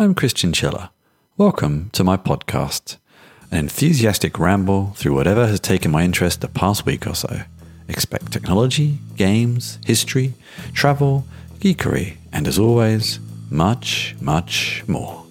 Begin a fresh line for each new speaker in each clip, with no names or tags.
I'm Chris Chinchilla. Welcome to my podcast, an enthusiastic ramble through whatever has taken my interest the past week or so. Expect technology, games, history, travel, geekery, and as always, much, much more.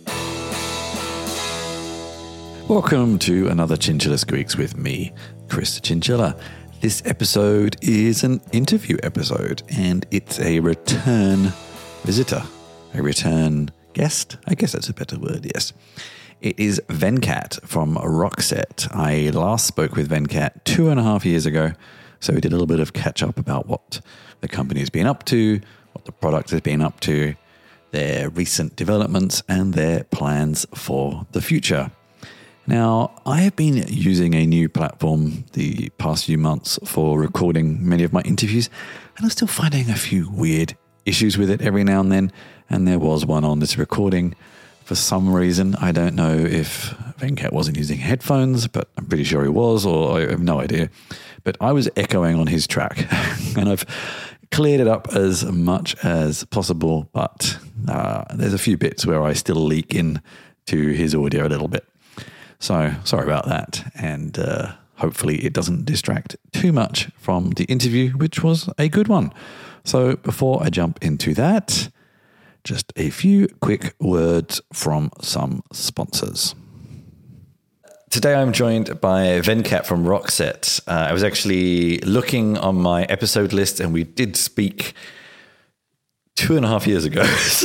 Welcome to another Chinchilla Squeaks with me, Chris Chinchilla. This episode is an interview episode, and it's a return visitor, a return guest. I guess that's a better word, yes. It is Venkat from Rockset. I last spoke with Venkat 2.5 years ago, so we did a little bit of catch up about what the company has been up to, what the product has been up to, their recent developments, and their plans for the future. Now, I have been using a new platform the past few months for recording many of my interviews, and I'm still finding a few weird issues with it every now and then, and there was one on this recording. For some reason, I don't know if Venkat wasn't using headphones, but I'm pretty sure he was, or I have no idea. But I was echoing on his track, and I've cleared it up as much as possible, but there's a few bits where I still leak in to his audio a little bit. So sorry about that, and hopefully it doesn't distract too much from the interview, which was a good one. So before I jump into that, just a few quick words from some sponsors. Today I'm joined by Venkat from Rockset. I was actually looking on my episode list, and we did speak 2.5 years ago.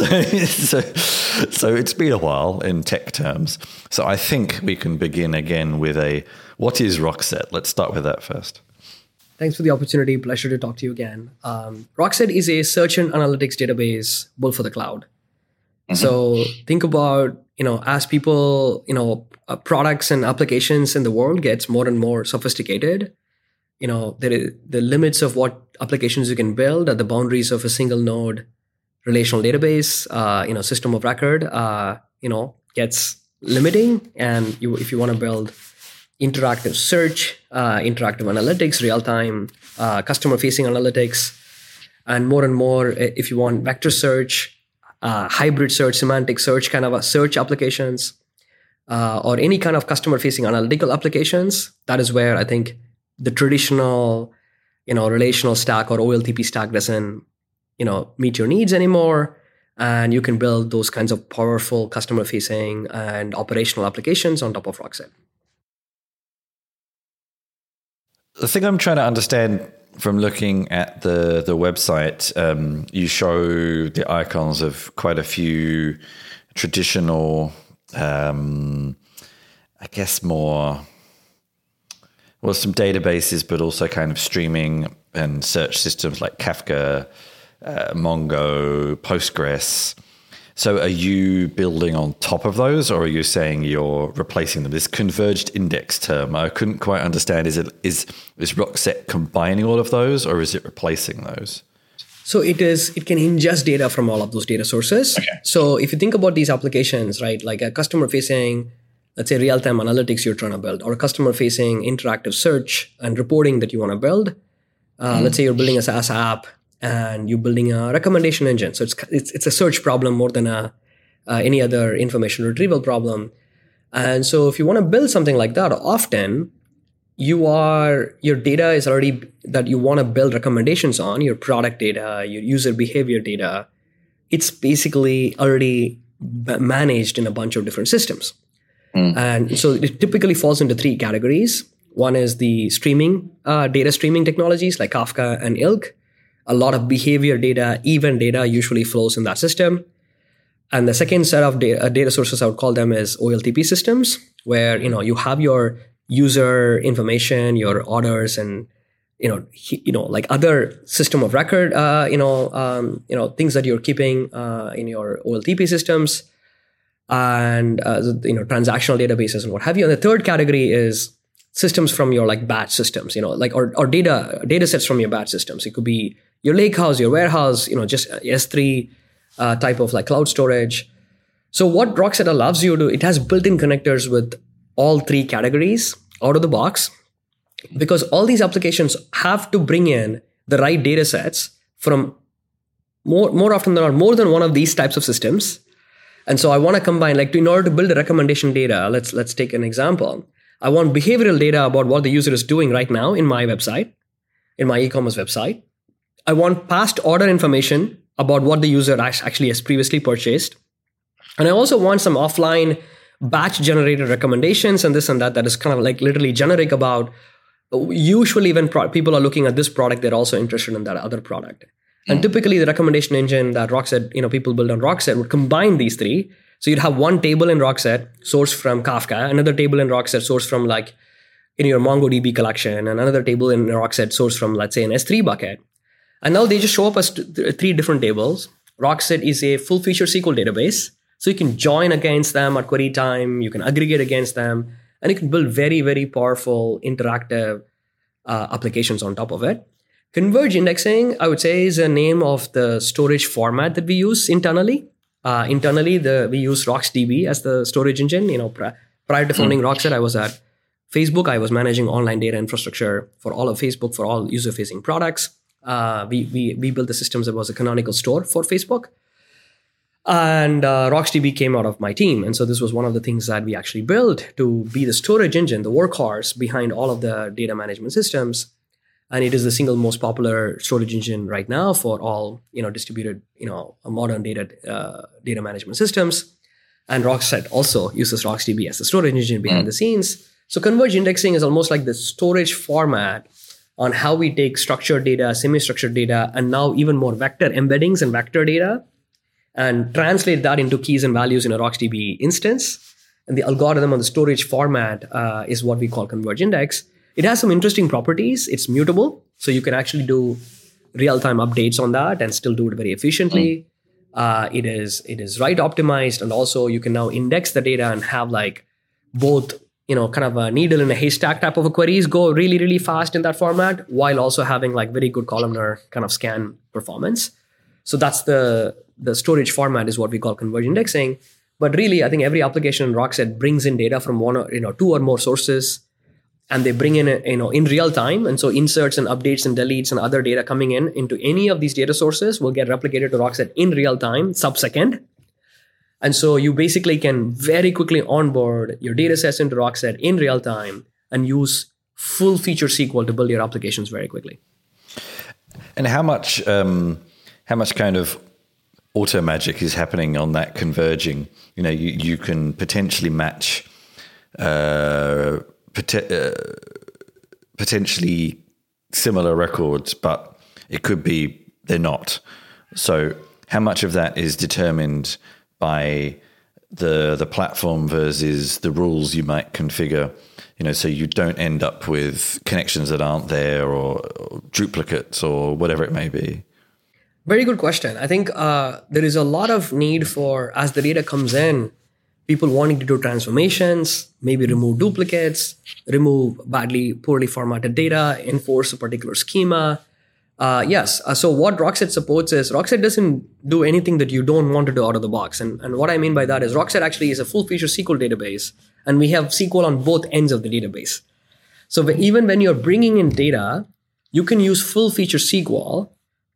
So it's been a while in tech terms. So I think we can begin again with what is Rockset? Let's start with that first.
Thanks for the opportunity. Pleasure to talk to you again. Rockset is a search and analytics database built for the cloud. Mm-hmm. So think about, as people, products and applications in the world gets more and more sophisticated, the limits of what applications you can build at the boundaries of a single node relational database, system of record, gets limiting. And if you want to build interactive search, interactive analytics, real-time customer-facing analytics, and more, if you want vector search, hybrid search, semantic search, kind of a search applications, or any kind of customer-facing analytical applications, that is where I think the traditional, relational stack or OLTP stack doesn't, meet your needs anymore. And you can build those kinds of powerful customer-facing and operational applications on top of Rockset.
The thing I'm trying to understand from looking at the website, you show the icons of quite a few traditional, some databases, but also kind of streaming and search systems like Kafka, Mongo, Postgres. So are you building on top of those, or are you saying you're replacing them? This converged index term, I couldn't quite understand. Is Rockset combining all of those, or is it replacing those?
So it can ingest data from all of those data sources. Okay. So if you think about these applications, right, like a customer-facing, let's say real-time analytics you're trying to build, or a customer-facing interactive search and reporting that you want to build. Let's say you're building a SaaS app, and you're building a recommendation engine. So it's a search problem more than any other information retrieval problem. And so if you want to build something like that, often your data is already that you want to build recommendations on, your product data, your user behavior data. It's basically already managed in a bunch of different systems. And so it typically falls into 3 categories. One is the streaming, data streaming technologies like Kafka and Ilk. A lot of behavior data, event data usually flows in that system. And the second set of data sources, I would call them, is OLTP systems, where you have your user information, your orders, and like other system of record, things that you're keeping in your OLTP systems, and transactional databases and what have you. And the third category is systems from your like batch systems, or data sets from your batch systems. It could be your lakehouse, your warehouse, just S3 type of like cloud storage. So what Rockset allows you to, it has built-in connectors with all 3 categories out of the box, because all these applications have to bring in the right data sets from more often than not, more than one of these types of systems. And so I want to combine, like, in order to build a recommendation data, let's take an example. I want behavioral data about what the user is doing right now in my website, in my e-commerce website. I want past order information about what the user actually has previously purchased. And I also want some offline batch generated recommendations and this and that is kind of like literally generic about, usually when people are looking at this product, they're also interested in that other product. And typically the recommendation engine that Rockset, people build on Rockset would combine these three. So you'd have one table in Rockset sourced from Kafka, another table in Rockset sourced from like in your MongoDB collection, and another table in Rockset sourced from, let's say, an S3 bucket. And now they just show up as three different tables. Rockset is a full feature SQL database. So you can join against them at query time, you can aggregate against them, and you can build very, very powerful interactive applications on top of it. Converge indexing, I would say, is a name of the storage format that we use internally. We use RocksDB as the storage engine. Prior to founding Rockset, I was at Facebook. I was managing online data infrastructure for all of Facebook, for all user-facing products. We built the systems that was a canonical store for Facebook. And RocksDB came out of my team. And so this was one of the things that we actually built to be the storage engine, the workhorse behind all of the data management systems. And it is the single most popular storage engine right now for all, distributed, modern data management systems. And Rockset also uses RocksDB as the storage engine behind the scenes. So Converge indexing is almost like the storage format on how we take structured data, semi-structured data, and now even more vector embeddings and vector data, and translate that into keys and values in a RocksDB instance. And the algorithm on the storage format is what we call Converge Index. It has some interesting properties. It's mutable, so you can actually do real-time updates on that and still do it very efficiently. It is write optimized, and also you can now index the data and have like both, kind of a needle in a haystack type of a queries go really, really fast in that format, while also having like very good columnar kind of scan performance. So that's the storage format is what we call Converge indexing. But really, I think every application in Rockset brings in data from one or, two or more sources, and they bring in, in real time. And so inserts and updates and deletes and other data coming into any of these data sources will get replicated to Rockset in real time, sub-second. And so you basically can very quickly onboard your data sets into Rockset in real time and use full feature SQL to build your applications very quickly.
And how much kind of auto magic is happening on that converging? You can potentially match potentially similar records, but it could be they're not. So how much of that is determined by the platform versus the rules you might configure, so you don't end up with connections that aren't there or duplicates or whatever it may be?
Very good question. I think there is a lot of need for, as the data comes in, people wanting to do transformations, maybe remove duplicates, remove poorly formatted data, enforce a particular schema. So what Rockset supports is, Rockset doesn't do anything that you don't want to do out of the box. And what I mean by that is Rockset actually is a full feature SQL database, and we have SQL on both ends of the database. So even when you're bringing in data, you can use full feature SQL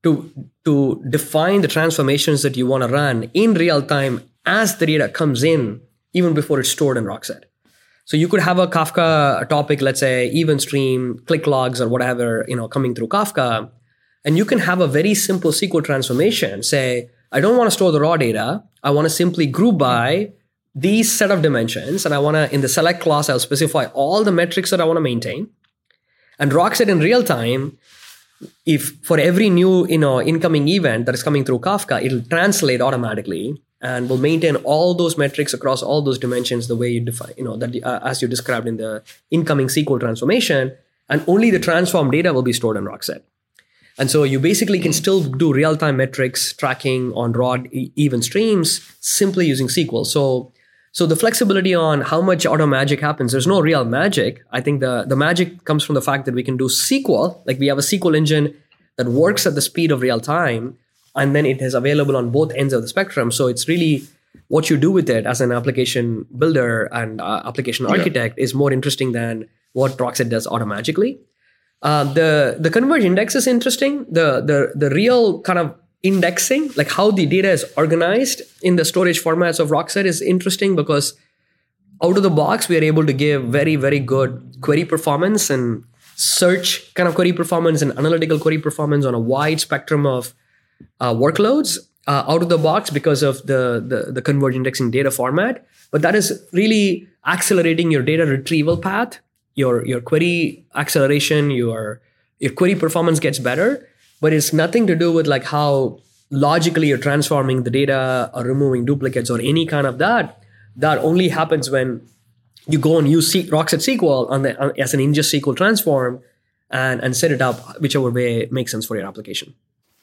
to define the transformations that you want to run in real time as the data comes in, even before it's stored in Rockset. So you could have a Kafka topic, let's say event stream, click logs, or whatever, coming through Kafka. And you can have a very simple SQL transformation. Say, I don't want to store the raw data. I want to simply group by these set of dimensions. And I want to, in the select class, I'll specify all the metrics that I want to maintain. And Rockset in real time, if for every new, incoming event that is coming through Kafka, it'll translate automatically and will maintain all those metrics across all those dimensions the way you define, as you described in the incoming SQL transformation. And only the transformed data will be stored in Rockset. And so you basically can still do real-time metrics tracking on raw event streams simply using SQL. So the flexibility on how much auto magic happens, there's no real magic. I think the magic comes from the fact that we can do SQL, like we have a SQL engine that works at the speed of real time, and then it is available on both ends of the spectrum. So it's really what you do with it as an application builder and application architect is more interesting than what Rockset does automagically. The Converge index is interesting. The real kind of indexing, like how the data is organized in the storage formats of Rockset is interesting because out of the box, we are able to give very, very good query performance and search kind of query performance and analytical query performance on a wide spectrum of workloads out of the box because of the converged indexing data format. But that is really accelerating your data retrieval path, your query acceleration, your query performance gets better. But it's nothing to do with like how logically you're transforming the data or removing duplicates or any kind of that. That only happens when you go and use Rockset SQL as an ingest SQL transform and set it up whichever way makes sense for your application.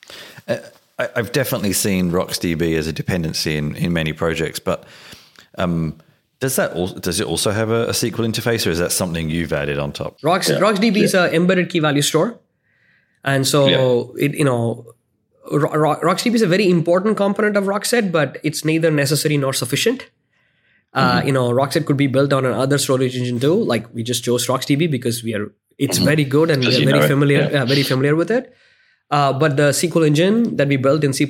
I've definitely seen RocksDB as a dependency in many projects, but does it also have a SQL interface, or is that something you've added on top?
RocksDB is an embedded key value store. And so RocksDB is a very important component of Rockset, but it's neither necessary nor sufficient. Rockset could be built on another storage engine too. Like we just chose RocksDB because it's very good and we're very familiar with it. But the SQL engine that we built in C++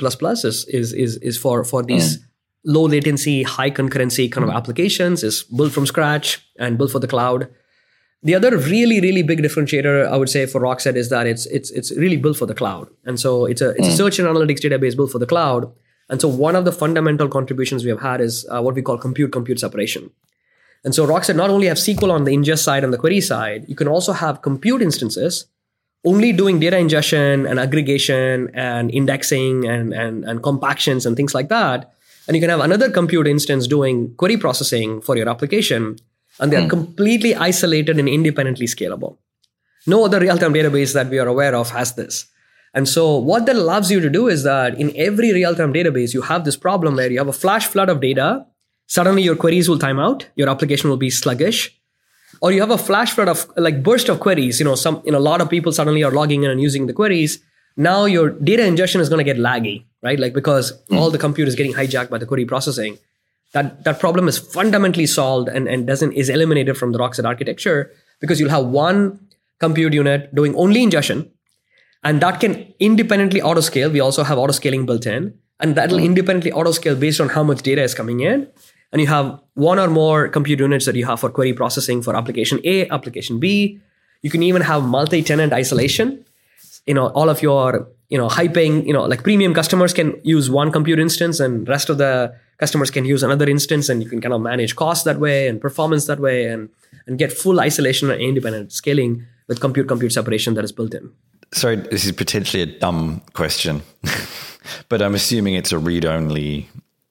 is for these low latency, high concurrency kind of applications. Is built from scratch and built for the cloud. The other really, really big differentiator I would say for Rockset is that it's really built for the cloud. And so it's a search and analytics database built for the cloud. And so one of the fundamental contributions we have had is what we call compute separation. And so Rockset not only have SQL on the ingest side and the query side, you can also have compute instances only doing data ingestion and aggregation and indexing and compactions and things like that. And you can have another compute instance doing query processing for your application. And they're completely isolated and independently scalable. No other real-time database that we are aware of has this. And so what that allows you to do is that in every real-time database, you have this problem where you have a flash flood of data. Suddenly your queries will time out. Your application will be sluggish. Or you have a flash flood of like burst of queries. A lot of people suddenly are logging in and using the queries. Now your data ingestion is going to get laggy, right? Like because all the compute is getting hijacked by the query processing. That problem is fundamentally solved and is eliminated from the Rockset architecture because you'll have one compute unit doing only ingestion, and that can independently autoscale. We also have autoscaling built in, and that will independently autoscale based on how much data is coming in. And you have one or more compute units that you have for query processing for application A, application B. You can even have multi-tenant isolation. All of your, hyping, like premium customers can use one compute instance and rest of the customers can use another instance, and you can kind of manage costs that way and performance that way and get full isolation and independent scaling with compute separation that is built in.
Sorry, this is potentially a dumb question, but I'm assuming it's a read-only.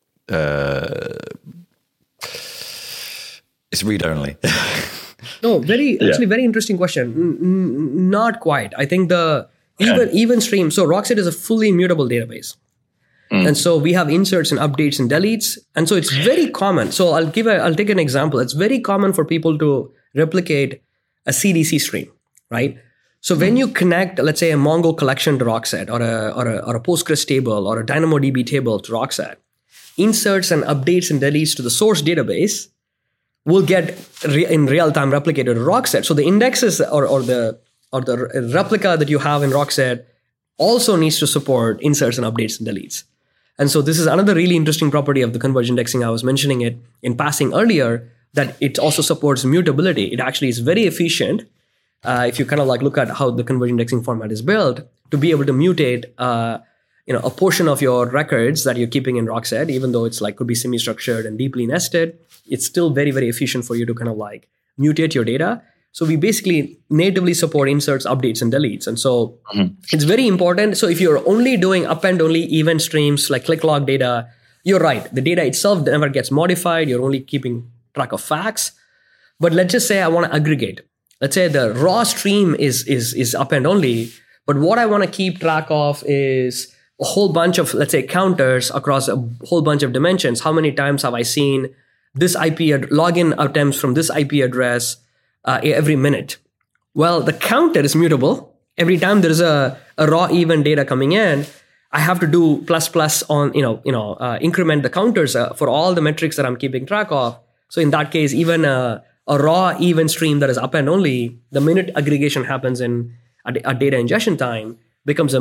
It's read-only.
No, very interesting question. Not quite. I think even stream. So Rockset is a fully immutable database. And so we have inserts and updates and deletes. And so it's very common. So I'll take an example. It's very common for people to replicate a CDC stream, right? So when you connect, let's say, a Mongo collection to Rockset or a Postgres table or a DynamoDB table to Rockset, inserts and updates and deletes to the source database will get in real time replicated to Rockset. So the indexes or the replica that you have in Rockset also needs to support inserts and updates and deletes. And so this is another really interesting property of the converged indexing. I was mentioning it in passing earlier, that it also supports mutability. It actually is very efficient if you kind of like look at how the converged indexing format is built to be able to mutate a portion of your records that you're keeping in Rockset, even though it's like could be semi-structured and deeply nested. It's still very, very efficient for you to kind of like mutate your data. So we basically natively support inserts, updates, and deletes. And so it's very important. So if you're only doing append-only event streams like click log data, you're right. The data itself never gets modified. You're only keeping track of facts. But let's just say I want to aggregate. Let's say the raw stream is append-only. But what I want to keep track of is a whole bunch of, let's say, counters across a whole bunch of dimensions. How many times have I seen this login attempts from this IP address every minute? Well, the counter is mutable. Every time there is a raw event data coming in, I have to do plus on, increment the counters for all the metrics that I'm keeping track of. So in that case, even a raw event stream that is append only, the minute aggregation happens in a data ingestion time becomes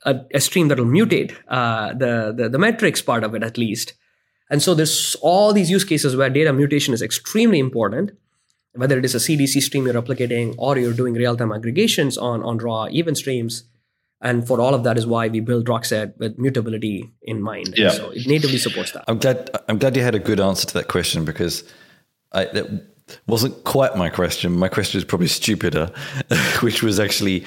a stream that will mutate the metrics part of it at least. And so there's all these use cases where data mutation is extremely important, whether it is a CDC stream you're replicating or you're doing real-time aggregations on raw event streams. And for all of that is why we build Rockset with mutability in mind.
Yeah.
So it natively supports that.
I'm glad you had a good answer to that question, because that wasn't quite my question. My question is probably stupider, which was actually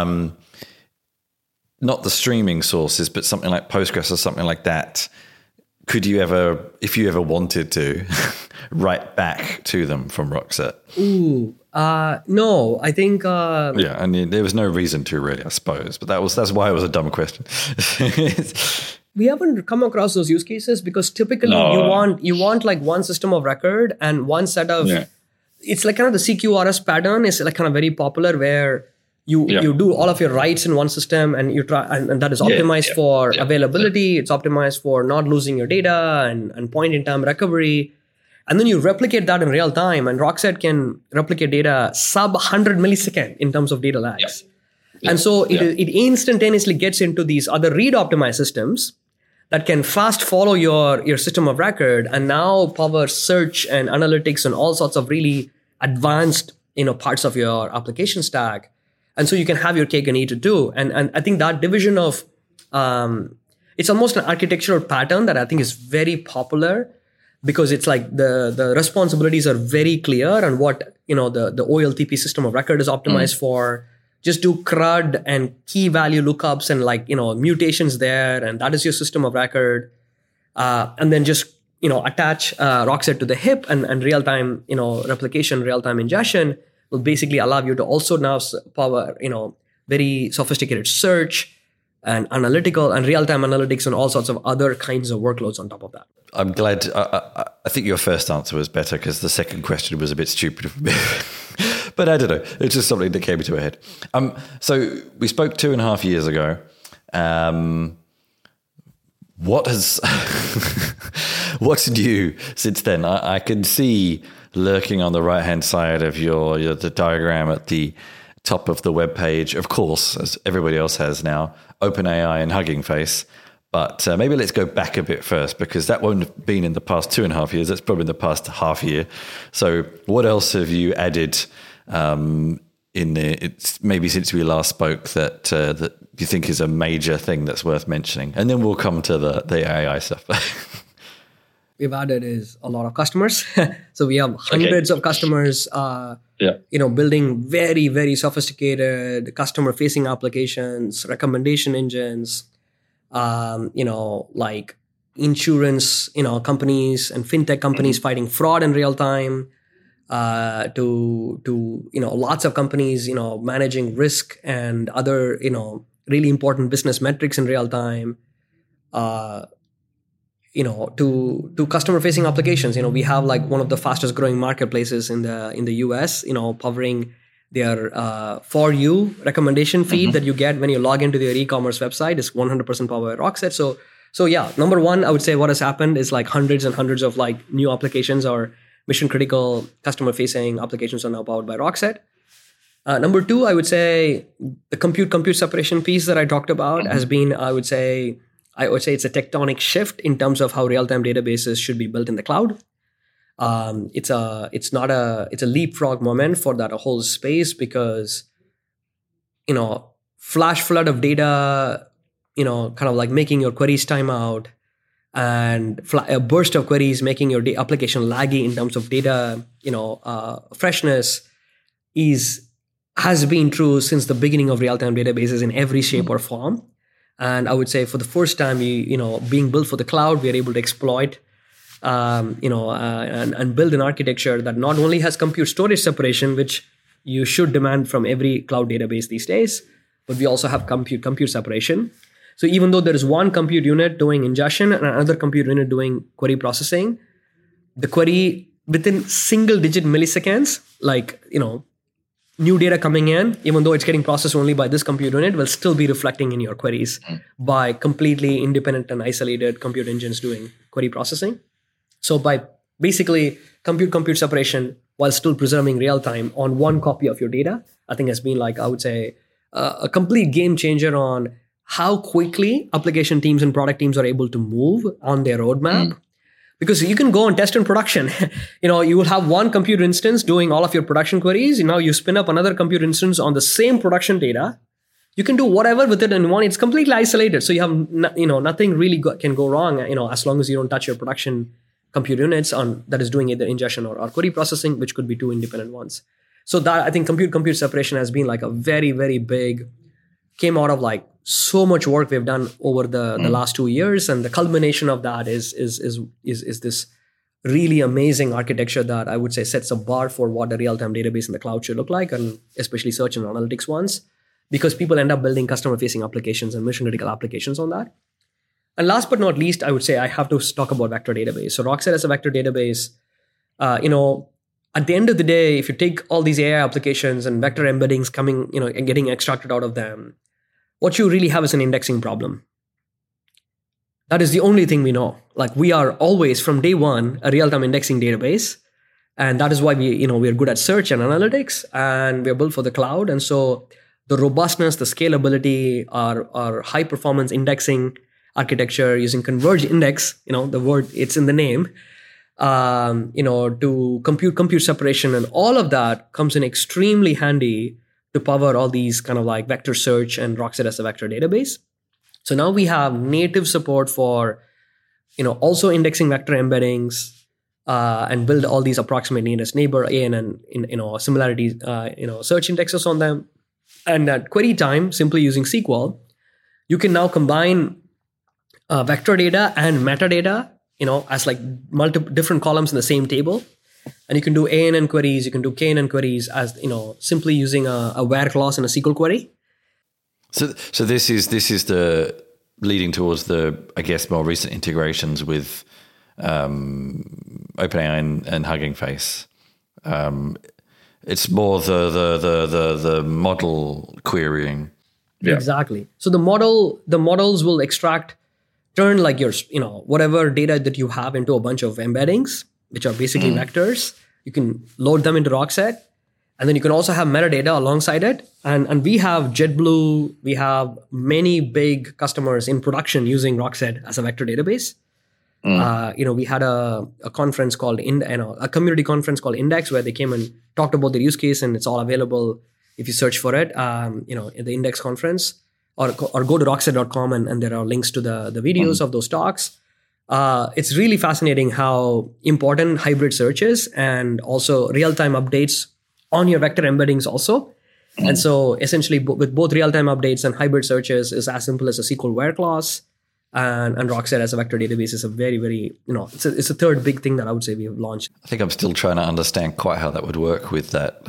not the streaming sources, but something like Postgres or something like that. Could you ever, if you ever wanted to, write back to them from Rockset?
No, I think...
yeah, I mean, there was no reason to really, I suppose. But that's why it was a dumb question.
We haven't come across those use cases because typically you want like one system of record and one set of... Yeah. It's like kind of the CQRS pattern is like kind of very popular where you do all of your writes in one system and you try and that is optimized for availability. It's optimized for not losing your data and point in time recovery. And then you replicate that in real time, and Rockset can replicate data sub 100 millisecond in terms of data lags. And so it instantaneously gets into these other read optimized systems that can fast follow your system of record and now power search and analytics and all sorts of really advanced parts of your application stack. And so you can have your cake and eat it too. And I think that division of it's almost an architectural pattern that I think is very popular, because it's like the responsibilities are very clear and what the OLTP system of record is optimized for. Just do CRUD and key value lookups and mutations there, and that is your system of record. And then just attach Rockset to the hip and real time replication, real time ingestion will basically allow you to also now power very sophisticated search and analytical and real time analytics and all sorts of other kinds of workloads on top of that.
I'm glad. I think your first answer was better because the second question was a bit stupid for me. But I don't know. It's just something that came into my head. So we spoke 2.5 years ago. What's new since then? I can see lurking on the right hand side of the diagram at the top of the web page, of course, as everybody else has now, OpenAI and Hugging Face. But maybe let's go back a bit first, because that won't have been in the past 2.5 years. That's probably in the past half year. So what else have you added it's maybe since we last spoke that you think is a major thing that's worth mentioning? And then we'll come to the AI stuff.
We've added is a lot of customers. So we have hundreds of customers, building very, very sophisticated customer-facing applications, recommendation engines, like insurance, companies and fintech companies fighting fraud in real time, to lots of companies, managing risk and other, really important business metrics in real time, to customer facing applications. We have like one of the fastest growing marketplaces in the US, powering their For You recommendation feed that you get when you log into their e-commerce website is 100% powered by Rockset. So yeah, number one, I would say what has happened is like hundreds and hundreds of like new applications or mission critical customer facing applications are now powered by Rockset. Number two, I would say the compute separation piece that I talked about has been, I would say it's a tectonic shift in terms of how real-time databases should be built in the cloud. It's a leapfrog moment for that whole space, because flash flood of data, kind of like making your queries time out, and a burst of queries making your application laggy in terms of data, freshness has been true since the beginning of real-time databases in every shape or form. And I would say for the first time, being built for the cloud, we are able to exploit, and build an architecture that not only has compute storage separation, which you should demand from every cloud database these days, but we also have compute separation. So even though there is one compute unit doing ingestion and another compute unit doing query processing, the query within single-digit milliseconds, new data coming in, even though it's getting processed only by this compute unit, will still be reflecting in your queries by completely independent and isolated compute engines doing query processing. So by basically compute separation while still preserving real time on one copy of your data, I think has been I would say, a complete game changer on how quickly application teams and product teams are able to move on their roadmap. Because you can go and test in production. You will have one compute instance doing all of your production queries. Now you spin up another compute instance on the same production data. You can do whatever with it in one. It's completely isolated. So you have, nothing really can go wrong, as long as you don't touch your production compute units that is doing either ingestion or query processing, which could be two independent ones. So that, I think compute separation has been like a very, very big, came out of like so much work we've done over the last 2 years. And the culmination of that is this really amazing architecture that I would say sets a bar for what a real-time database in the cloud should look like, and especially search and analytics ones, because people end up building customer-facing applications and mission-critical applications on that. And last but not least, I would say I have to talk about vector database. So Rockset as a vector database, at the end of the day, if you take all these AI applications and vector embeddings coming, and getting extracted out of them, what you really have is an indexing problem. That is the only thing we know. Like, we are always, from day one, a real-time indexing database. And that is why we're good at search and analytics, and we're built for the cloud. And so the robustness, the scalability, our high-performance indexing architecture using converged index, the word, it's in the name, to compute separation, and all of that comes in extremely handy to power all these kind of like vector search and Rockset as a vector database. So now we have native support for, also indexing vector embeddings, and build all these approximate nearest neighbor AN and similarity search indexes on them. And at query time, simply using SQL, you can now combine vector data and metadata, as like multiple different columns in the same table. And you can do ANN queries, you can do KNN queries as, simply using a where clause in a SQL query.
So this is the leading towards the, I guess, more recent integrations with OpenAI and Hugging Face. It's more the model querying.
Yeah. Exactly. So the models will turn like your, whatever data that you have into a bunch of embeddings, which are basically vectors. You can load them into Rockset, and then you can also have metadata alongside it. And we have JetBlue, we have many big customers in production using Rockset as a vector database. We had a conference called a community conference called Index, where they came and talked about their use case, and it's all available if you search for it. In the Index conference, or go to rockset.com, and there are links to the videos of those talks. It's really fascinating how important hybrid search is, and also real-time updates on your vector embeddings also. And so essentially with both real-time updates and hybrid searches is as simple as a SQL where clause. And Rockset as a vector database is a very, very, it's a third big thing that I would say we have launched.
I think I'm still trying to understand quite how that would work with that,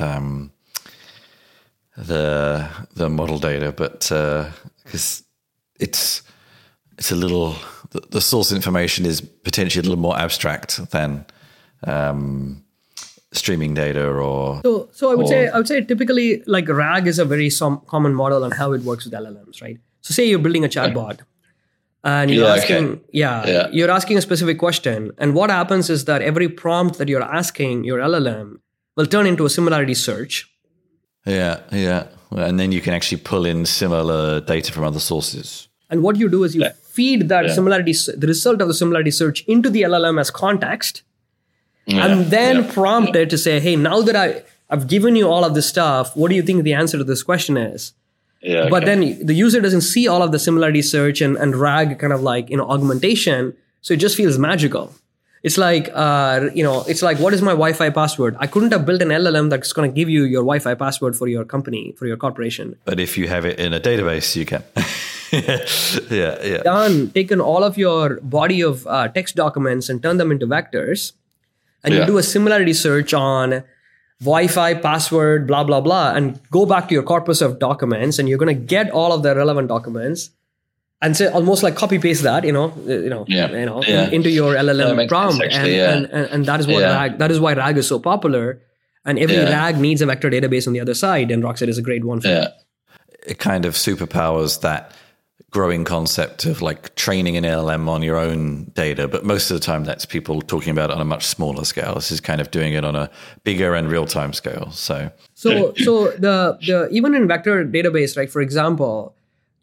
the model data, but because it's a little, the source information is potentially a little more abstract than streaming data or.
So I would say typically like RAG is a very common model on how it works with LLMs, right? So say you're building a chatbot. And you're you're asking a specific question. And what happens is that every prompt that you're asking your LLM will turn into a similarity search.
Yeah. And then you can actually pull in similar data from other sources.
And what you do is you feed that similarity, the result of the similarity search into the LLM as context, and then prompt it to say, hey, now that I've given you all of this stuff, what do you think the answer to this question is? Yeah, okay. But then the user doesn't see all of the similarity search and RAG kind of like, augmentation. So it just feels magical. It's like, it's like, what is my Wi-Fi password? I couldn't have built an LLM that's going to give you your Wi-Fi password for your company, for your corporation.
But if you have it in a database, you can. Yeah.
Done. Taken all of your body of text documents and turn them into vectors. And you do a similarity search on Wi-Fi password, blah, blah, blah, and go back to your corpus of documents, and you're going to get all of the relevant documents and say almost like copy paste that, into your LLM prompt. And that is what that is why RAG is so popular. And every RAG needs a vector database on the other side, and Rockset is a great one for that.
It kind of superpowers that growing concept of like training an LLM on your own data, but most of the time that's people talking about it on a much smaller scale. This is kind of doing it on a bigger and real-time scale. So the even in vector database, right? For example,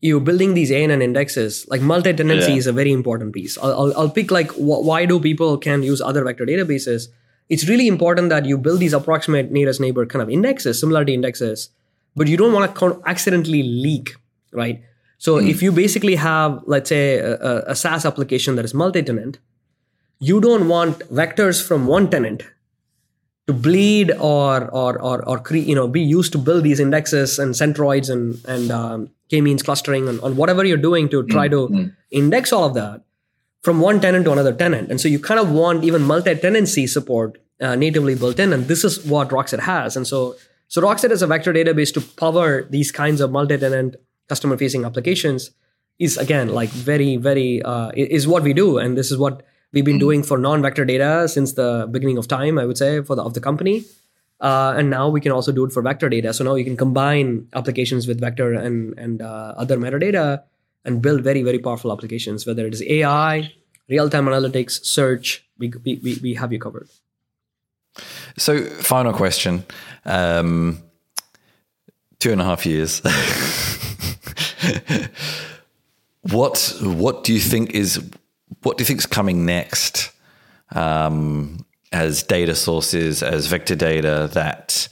you're building these ANN indexes, like multi-tenancy is a very important piece. I'll pick like why do people can use other vector databases? It's really important that you build these approximate nearest neighbor kind of indexes, similarity indexes, but you don't want to accidentally leak, right? So if you basically have, let's say, a SaaS application that is multi-tenant, you don't want vectors from one tenant to bleed or be used to build these indexes and centroids and k-means clustering on whatever you're doing to try to index all of that from one tenant to another tenant. And so you kind of want even multi-tenancy support natively built in. And this is what Rockset has. And so Rockset is a vector database to power these kinds of multi-tenant customer-facing applications is, again, like very, very, is what we do. And this is what we've been doing for non-vector data since the beginning of time, I would say, of the company. And now we can also do it for vector data. So now you can combine applications with vector and other metadata and build very, very powerful applications, whether it is AI, real-time analytics, search, we have you covered.
So final question, 2.5 years. What do you think is coming next as data sources, as vector data that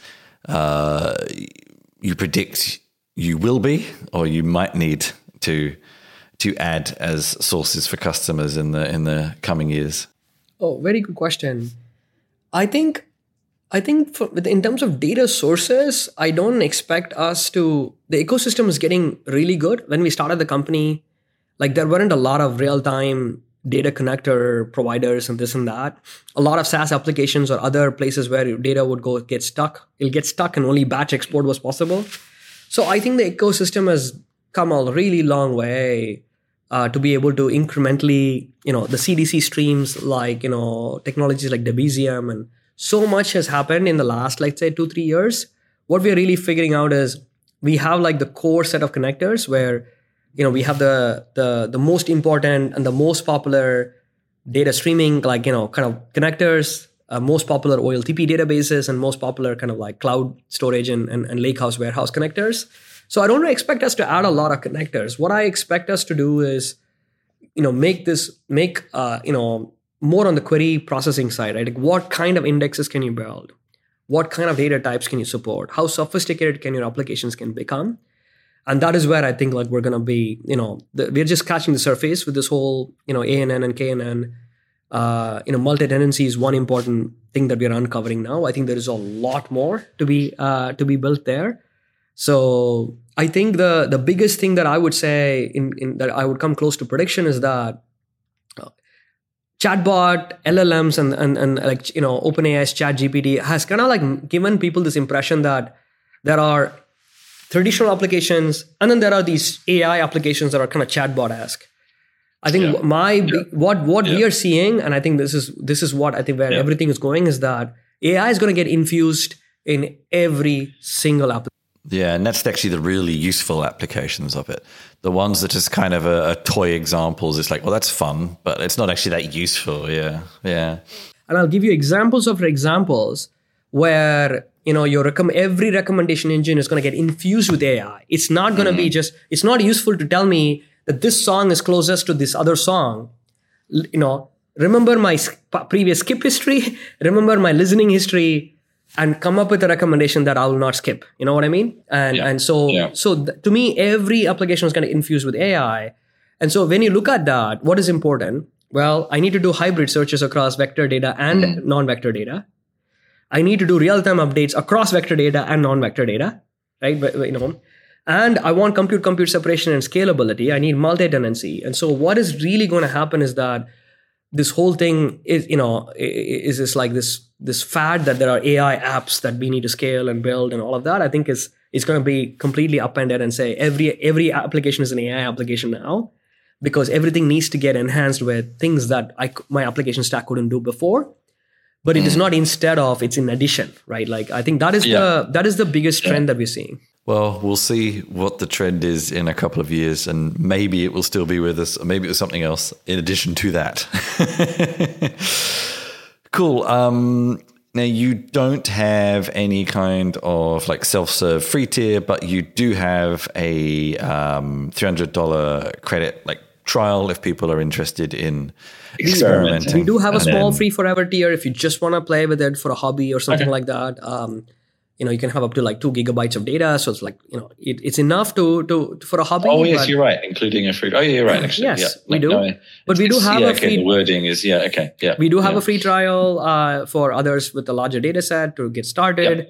you predict you will be, or you might need to add as sources for customers in the coming years?
Oh, very good question. I think in terms of data sources, I don't expect us to. The ecosystem is getting really good. When we started the company, like there weren't a lot of real-time data connector providers and this and that. A lot of SaaS applications or other places where data would get stuck. It'll get stuck and only batch export was possible. So I think the ecosystem has come a really long way to be able to incrementally, the CDC streams, like, technologies like Debezium, and so much has happened in the last, let's say, 2-3 years. What we're really figuring out is we have like the core set of connectors where, we have the most important and the most popular data streaming, like, kind of connectors, most popular OLTP databases, and most popular kind of like cloud storage and lakehouse warehouse connectors. So I don't expect us to add a lot of connectors. What I expect us to do is, make more on the query processing side, right? Like what kind of indexes can you build? What kind of data types can you support? How sophisticated can your applications can become? And that is where I think like we're going to be, we're just scratching the surface with this whole, ANN and KNN. Multi-tenancy is one important thing that we're uncovering now. I think there is a lot more to be built there. So I think the biggest thing that I would say in that I would come close to prediction is that chatbot, LLMs, and like, OpenAI's ChatGPT has kind of like given people this impression that there are traditional applications and then there are these AI applications that are kind of chatbot-esque. I think what we are seeing, and I think this is what I think where everything is going, is that AI is going to get infused in every single application.
Yeah, and that's actually the really useful applications of it. The ones that is kind of a toy examples, it's like, well, that's fun, but it's not actually that useful. Yeah.
And I'll give you examples where, every recommendation engine is going to get infused with AI. It's not going to be it's not useful to tell me that this song is closest to this other song. Remember my previous skip history, remember my listening history, and come up with a recommendation that I will not skip. You know what I mean? So to me, every application is going to infuse with AI. And so when you look at that, what is important? Well, I need to do hybrid searches across vector data and non-vector data. I need to do real-time updates across vector data and non-vector data, right? And I want compute separation and scalability. I need multi-tenancy. And so what is really going to happen is that this whole thing is, is this like this fad that there are AI apps that we need to scale and build and all of that. I think is going to be completely upended and say every application is an AI application now, because everything needs to get enhanced with things that my application stack couldn't do before. But it is not instead of, it's in addition, right? Like I think that is the biggest trend that we're seeing.
Well, we'll see what the trend is in a couple of years, and maybe it will still be with us, or maybe it was something else in addition to that. Cool. Now, you don't have any kind of like self-serve free tier, but you do have a $300 credit like trial if people are interested in experimenting.
We do have a small free forever tier if you just want to play with it for a hobby or something like that. You can have up to like 2 gigabytes of data. So it's like, it's enough to for a hobby.
Oh, yes, you're right. Including a free. Oh, yeah, you're right. Actually,
yes, we do. But we do have a free.
The wording is, yeah.
We do have a free trial for others with a larger data set to get started.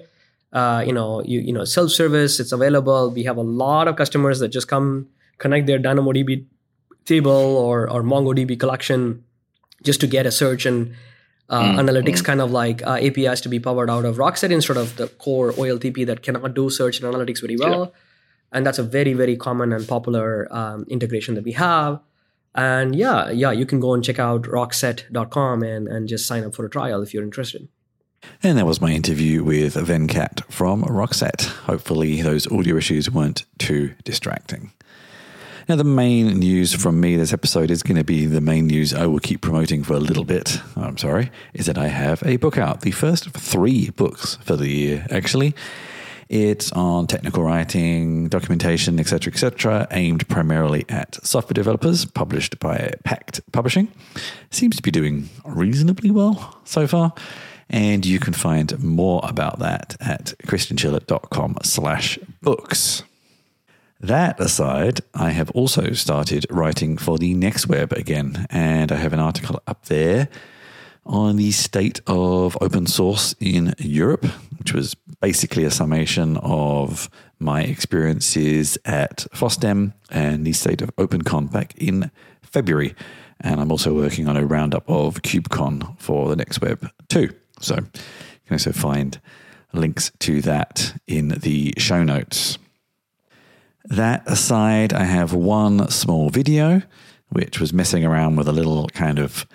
Yep. Self-service, it's available. We have a lot of customers that just come connect their DynamoDB table or MongoDB collection just to get a search and analytics kind of like APIs to be powered out of Rockset instead of the core OLTP that cannot do search and analytics very well. Yeah. And that's a very, very common and popular integration that we have. And you can go and check out rockset.com and just sign up for a trial if you're interested.
And that was my interview with Venkat from Rockset. Hopefully those audio issues weren't too distracting. Now, the main news from me this episode is going to be the main news I will keep promoting for a little bit. Is that I have a book out. The first of 3 books for the year, actually. It's on technical writing, documentation, etc., aimed primarily at software developers, published by Pact Publishing. Seems to be doing reasonably well so far. And you can find more about that at christianchiller.com/books. That aside, I have also started writing for the Next Web again, and I have an article up there on the state of open source in Europe, which was basically a summation of my experiences at FOSDEM and the state of OpenCon back in February. And I'm also working on a roundup of KubeCon for the Next Web too. So you can also find links to that in the show notes. That aside, I have one small video, which was messing around with a little kind of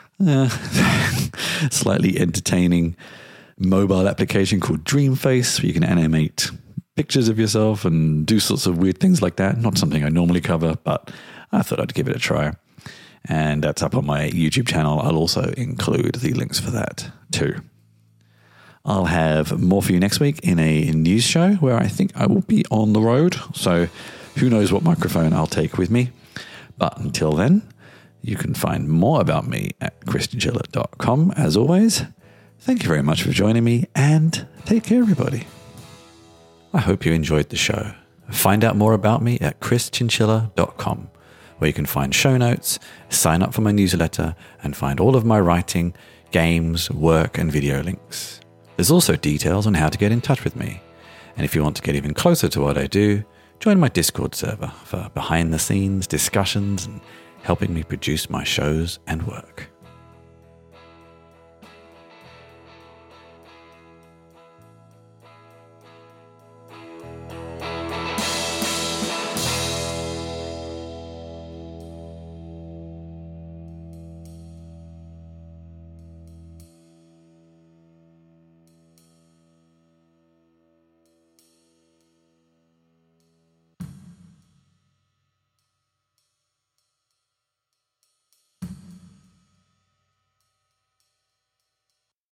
slightly entertaining mobile application called Dreamface, where you can animate pictures of yourself and do sorts of weird things like that. Not something I normally cover, but I thought I'd give it a try. And that's up on my YouTube channel. I'll also include the links for that too. I'll have more for you next week in a news show where I think I will be on the road. So who knows what microphone I'll take with me. But until then, you can find more about me at christianchiller.com. As always, thank you very much for joining me and take care, everybody. I hope you enjoyed the show. Find out more about me at christianchiller.com, where you can find show notes, sign up for my newsletter, and find all of my writing, games, work, and video links. There's also details on how to get in touch with me. And if you want to get even closer to what I do, join my Discord server for behind-the-scenes discussions and helping me produce my shows and work.